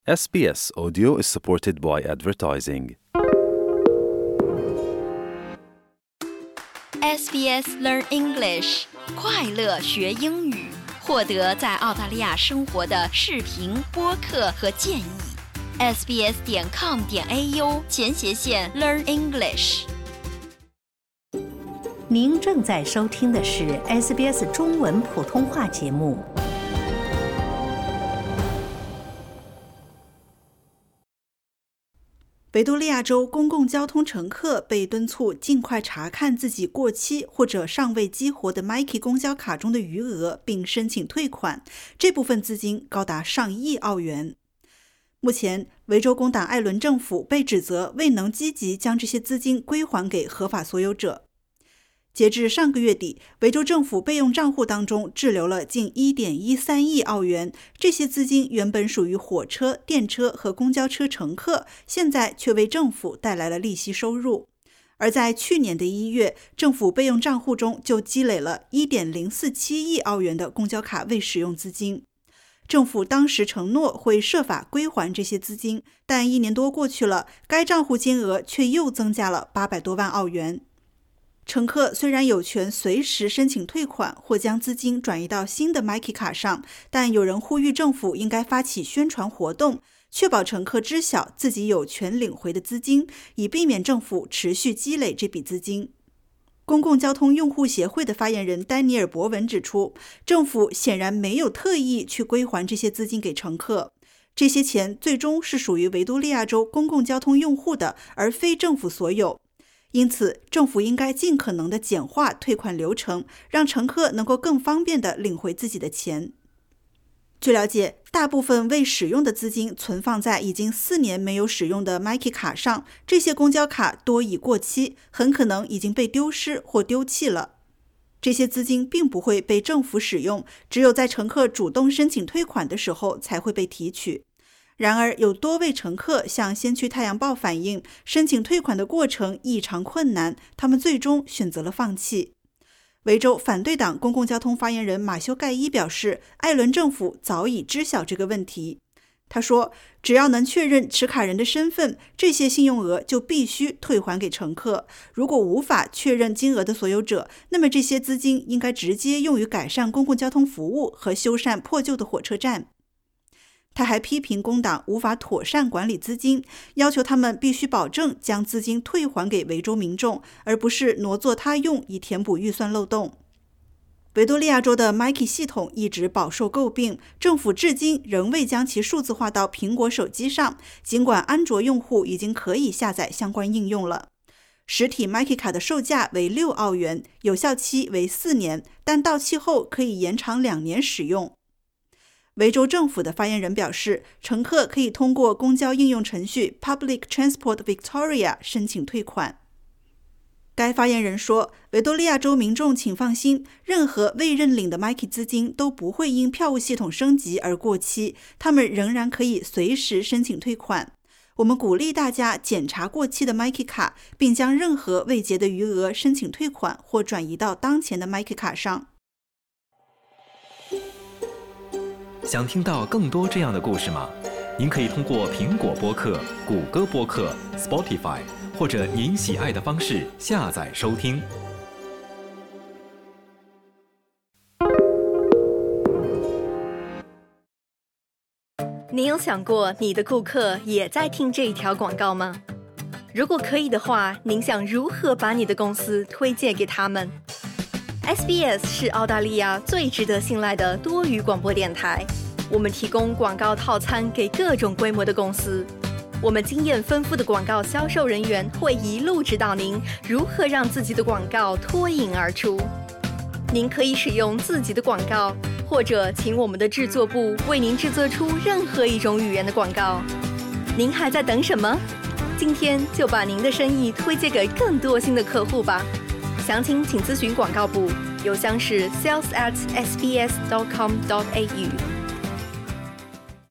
SBS Audio is supported by advertising. SBS Learn English 快乐学英语，获得在澳大利亚生活的视频、播客和建议。sbs.com.au/Learn English。 您正在收听的是 SBS 中文普通话节目。维多利亚州公共交通乘客被敦促尽快查看自己过期或者尚未激活的 Myki 公交卡中的余额，并申请退款。这部分资金高达上亿澳元。目前，维州工党艾伦政府被指责未能积极将这些资金归还给合法所有者。截至上个月底，维州政府备用账户当中滞留了近 1.13 亿澳元，这些资金原本属于火车、电车和公交车乘客，现在却为政府带来了利息收入。而在去年的1月，政府备用账户中就积累了 1.047 亿澳元的公交卡未使用资金。政府当时承诺会设法归还这些资金，但1年多过去了，该账户金额却又增加了800多万澳元。乘客虽然有权随时申请退款或将资金转移到新的 Myki 卡上，但有人呼吁政府应该发起宣传活动，确保乘客知晓自己有权领回的资金，以避免政府持续积累这笔资金。公共交通用户协会的发言人丹尼尔·博文指出，政府显然没有特意去归还这些资金给乘客，这些钱最终是属于维多利亚州公共交通用户的，而非政府所有。因此，政府应该尽可能的简化退款流程，让乘客能够更方便地领回自己的钱。据了解，大部分未使用的资金存放在已经4年没有使用的 Myki 卡上，这些公交卡多已过期，很可能已经被丢失或丢弃了。这些资金并不会被政府使用，只有在乘客主动申请退款的时候才会被提取。然而，有多位乘客向先驱太阳报反映，申请退款的过程异常困难，他们最终选择了放弃。维州反对党公共交通发言人马修·盖伊表示，艾伦政府早已知晓这个问题。他说，只要能确认持卡人的身份，这些信用额就必须退还给乘客。如果无法确认金额的所有者，那么这些资金应该直接用于改善公共交通服务和修缮破旧的火车站。他还批评工党无法妥善管理资金，要求他们必须保证将资金退还给维州民众，而不是挪作他用以填补预算漏洞。维多利亚州的 Myki 系统一直饱受诟病，政府至今仍未将其数字化到苹果手机上，尽管安卓用户已经可以下载相关应用了。实体 Myki 卡的售价为6澳元，有效期为4年，但到期后可以延长2年使用。维州政府的发言人表示，乘客可以通过公交应用程序 Public Transport Victoria 申请退款。该发言人说，维多利亚州民众请放心，任何未认领的 Myki 资金都不会因票务系统升级而过期，他们仍然可以随时申请退款。我们鼓励大家检查过期的 Myki 卡，并将任何未结的余额申请退款或转移到当前的 Myki 卡上。 想听到更多这样的故事吗？您可以通过苹果播客、谷歌播客、Spotify 或者您喜爱的方式下载收听。 你有想过你的顾客也在听这一条广告吗？如果可以的话，您想如何把你的公司推荐给他们？SBS 是澳大利亚最值得信赖的多语广播电台，我们提供广告套餐给各种规模的公司。我们经验丰富的广告销售人员会一路指导您如何让自己的广告脱颖而出。您可以使用自己的广告，或者请我们的制作部为您制作出任何一种语言的广告。您还在等什么？今天就把您的生意推荐给更多新的客户吧。详情请咨询广告部，邮箱是 sales@sbs.com.au。